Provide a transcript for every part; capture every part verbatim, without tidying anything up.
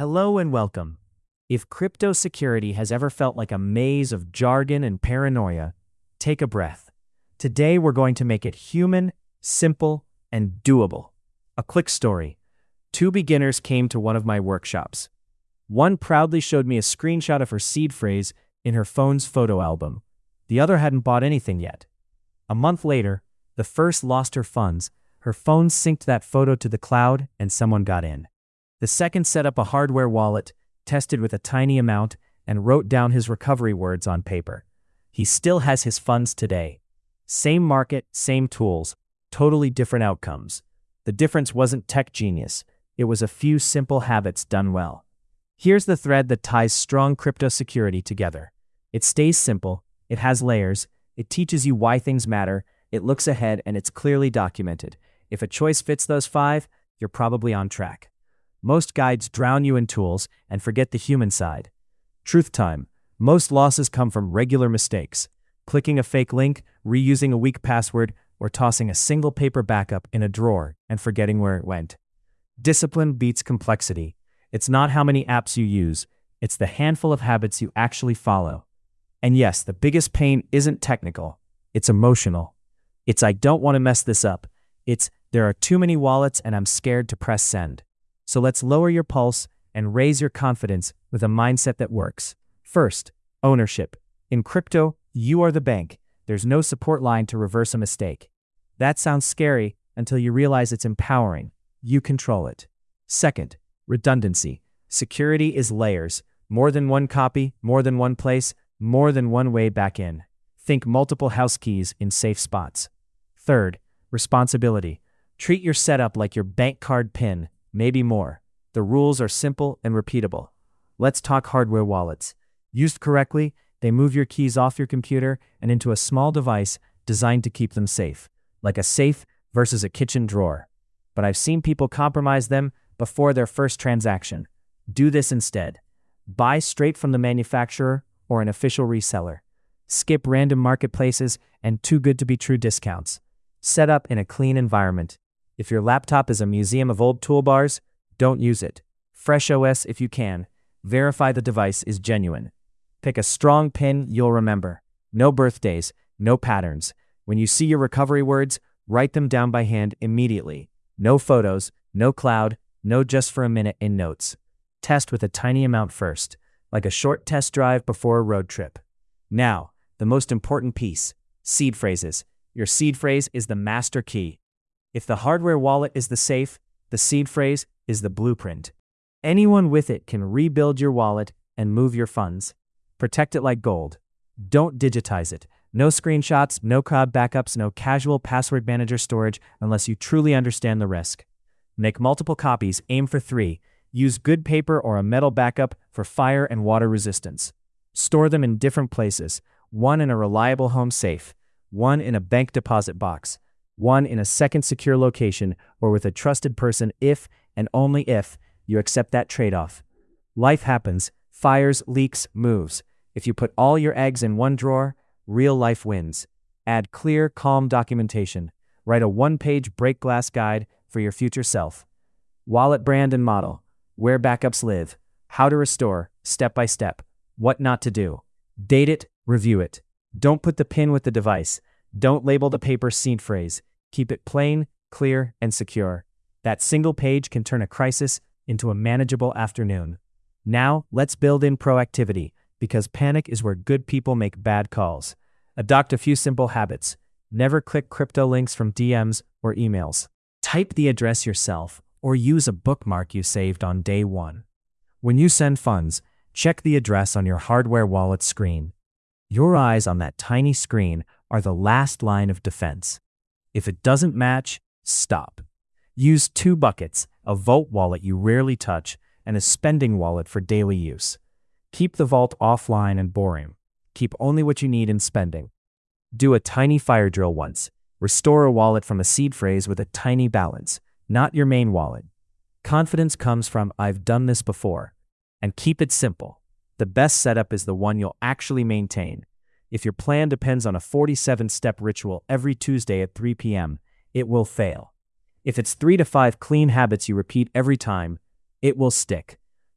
Hello and welcome. If crypto security has ever felt like a maze of jargon and paranoia, take a breath. Today we're going to make it human, simple, and doable. A quick story. Two beginners came to one of my workshops. One proudly showed me a screenshot of her seed phrase in her phone's photo album. The other hadn't bought anything yet. A month later, the first lost her funds. Her phone synced that photo to the cloud and someone got in. The second set up a hardware wallet, tested with a tiny amount, and wrote down his recovery words on paper. He still has his funds today. Same market, same tools, totally different outcomes. The difference wasn't tech genius. It was a few simple habits done well. Here's the thread that ties strong crypto security together. It stays simple, it has layers, it teaches you why things matter, it looks ahead, and it's clearly documented. If a choice fits those five, you're probably on track. Most guides drown you in tools and forget the human side. Truth time. Most losses come from regular mistakes. Clicking a fake link, reusing a weak password, or tossing a single paper backup in a drawer and forgetting where it went. Discipline beats complexity. It's not how many apps you use, it's the handful of habits you actually follow. And yes, the biggest pain isn't technical, it's emotional. It's I don't want to mess this up. It's there are too many wallets and I'm scared to press send. So let's lower your pulse and raise your confidence with a mindset that works. First, ownership. In crypto, you are the bank. There's no support line to reverse a mistake. That sounds scary until you realize it's empowering. You control it. Second, redundancy. Security is layers. More than one copy, more than one place, more than one way back in. Think multiple house keys in safe spots. Third, responsibility. Treat your setup like your bank card PIN. Maybe more. The rules are simple and repeatable. Let's talk hardware wallets. Used correctly, they move your keys off your computer and into a small device designed to keep them safe, like a safe versus a kitchen drawer. But I've seen people compromise them before their first transaction. Do this instead. Buy straight from the manufacturer or an official reseller. Skip random marketplaces and too good to be true discounts. Set up in a clean environment. If your laptop is a museum of old toolbars, don't use it. Fresh O S if you can. Verify the device is genuine. Pick a strong PIN you'll remember. No birthdays, no patterns. When you see your recovery words, write them down by hand immediately. No photos, no cloud, no just for a minute in notes. Test with a tiny amount first, like a short test drive before a road trip. Now, the most important piece, seed phrases. Your seed phrase is the master key. If the hardware wallet is the safe, the seed phrase is the blueprint. Anyone with it can rebuild your wallet and move your funds. Protect it like gold. Don't digitize it. No screenshots, no cloud backups, no casual password manager storage unless you truly understand the risk. Make multiple copies, aim for three. Use good paper or a metal backup for fire and water resistance. Store them in different places, one in a reliable home safe, one in a bank deposit box, one in a second secure location or with a trusted person if and only if you accept that trade-off. Life happens, fires, leaks, moves. If you put all your eggs in one drawer, real life wins. Add clear, calm documentation. Write a one-page break glass guide for your future self. Wallet brand and model. Where backups live. How to restore, step by step. What not to do. Date it, review it. Don't put the PIN with the device. Don't label the paper seed phrase. Keep it plain, clear, and secure. That single page can turn a crisis into a manageable afternoon. Now, let's build in proactivity, because panic is where good people make bad calls. Adopt a few simple habits. Never click crypto links from D Ms or emails. Type the address yourself or use a bookmark you saved on day one. When you send funds, check the address on your hardware wallet screen. Your eyes on that tiny screen are the last line of defense. If it doesn't match, stop. Use two buckets, a Vault wallet you rarely touch and a spending wallet for daily use. Keep the Vault offline and boring. Keep only what you need in spending. Do a tiny fire drill once. Restore a wallet from a seed phrase with a tiny balance, not your main wallet. Confidence comes from I've done this before. And keep it simple. The best setup is the one you'll actually maintain. If your plan depends on a forty-seven step ritual every Tuesday at three p m, it will fail. If it's three to five clean habits you repeat every time, it will stick.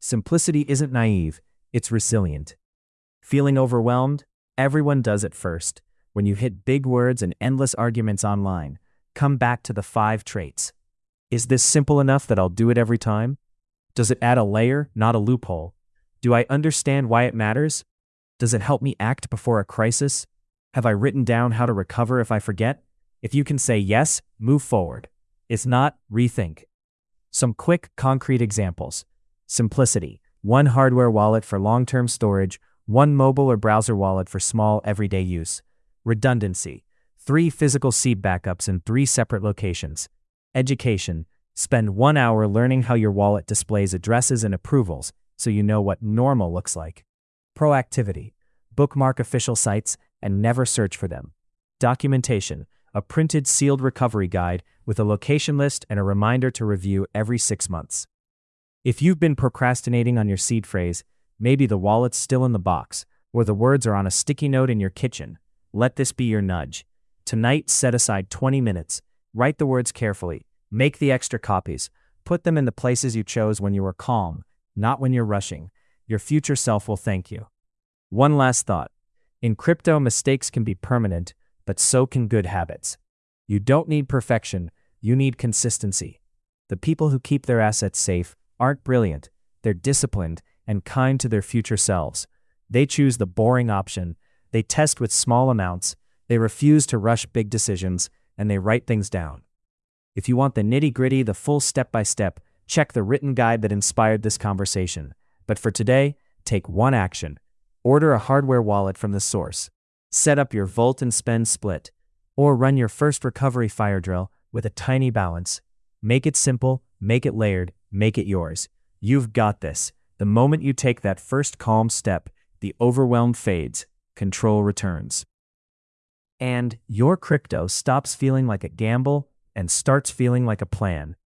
Simplicity isn't naive, it's resilient. Feeling overwhelmed? Everyone does it first. When you hit big words and endless arguments online, come back to the five traits. Is this simple enough that I'll do it every time? Does it add a layer, not a loophole? Do I understand why it matters? Does it help me act before a crisis? Have I written down how to recover if I forget? If you can say yes, move forward. If not, rethink. Some quick, concrete examples. Simplicity. One hardware wallet for long-term storage, one mobile or browser wallet for small, everyday use. Redundancy. Three physical seed backups in three separate locations. Education. Spend one hour learning how your wallet displays addresses and approvals so you know what normal looks like. Proactivity. Bookmark official sites and never search for them. Documentation. A printed sealed recovery guide with a location list and a reminder to review every six months. If you've been procrastinating on your seed phrase, maybe the wallet's still in the box, or the words are on a sticky note in your kitchen, let this be your nudge. Tonight, set aside twenty minutes. Write the words carefully. Make the extra copies. Put them in the places you chose when you were calm, not when you're rushing. Your future self will thank you. One last thought. In crypto, mistakes can be permanent, but so can good habits. You don't need perfection, you need consistency. The people who keep their assets safe aren't brilliant, they're disciplined and kind to their future selves. They choose the boring option, they test with small amounts, they refuse to rush big decisions, and they write things down. If you want the nitty-gritty, the full step-by-step, check the written guide that inspired this conversation. But for today, take one action. Order a hardware wallet from the source. Set up your Volt and Spend split, or run your first recovery fire drill with a tiny balance. Make it simple, make it layered, make it yours. You've got this. The moment you take that first calm step, the overwhelm fades, control returns. And your crypto stops feeling like a gamble and starts feeling like a plan.